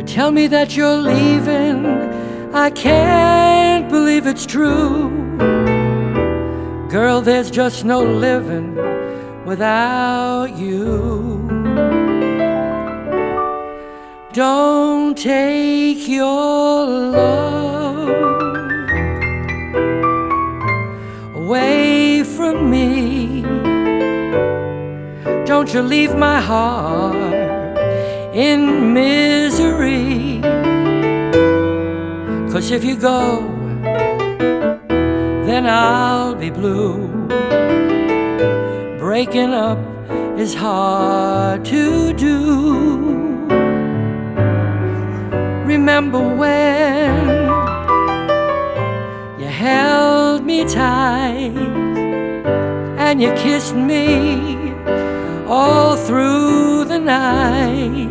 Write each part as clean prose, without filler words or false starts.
You tell me that you're leaving, I can't believe it's true. Girl, there's just no living without you. Don't take your love away from me. Don't you leave my heart in misery. 'Cause if you go, then I'll be blue. Breaking up is hard to do. Remember when you held me tight and you kissed me all through the night.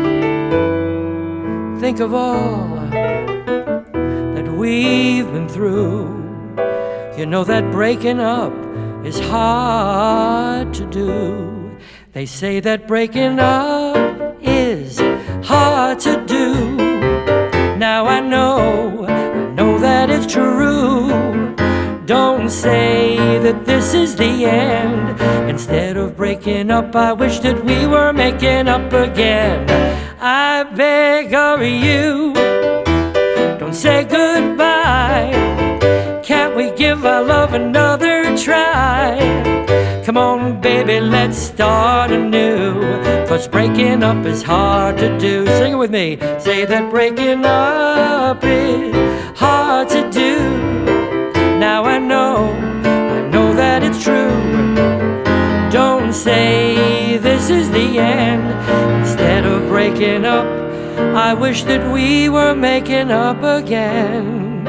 Think of all that we've been through. You know that breaking up is hard to do. They say that breaking up is hard to do. Now I know that it's true. Don't say that this is the end. Instead of breaking up, I wish that we were making up again. I beg of you, don't say goodbye. Can't we give our love another try? Come on, baby, let's start anew. 'Cause breaking up is hard to do. Sing it with me. Say that breaking up is hard to do. Now I know that it's true. Don't say this is the end. Instead of breaking up, I wish that we were making up again.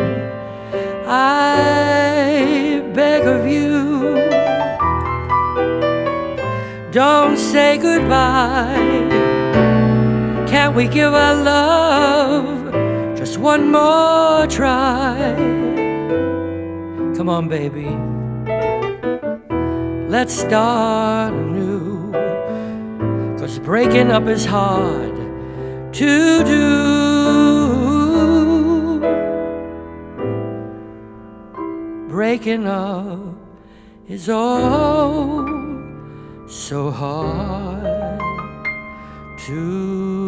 I beg of you, don't say goodbye. Can't we give our love just one more try? Come on, baby, let's start anew. 'Cause breaking up is hard to do. Breaking up is oh so hard to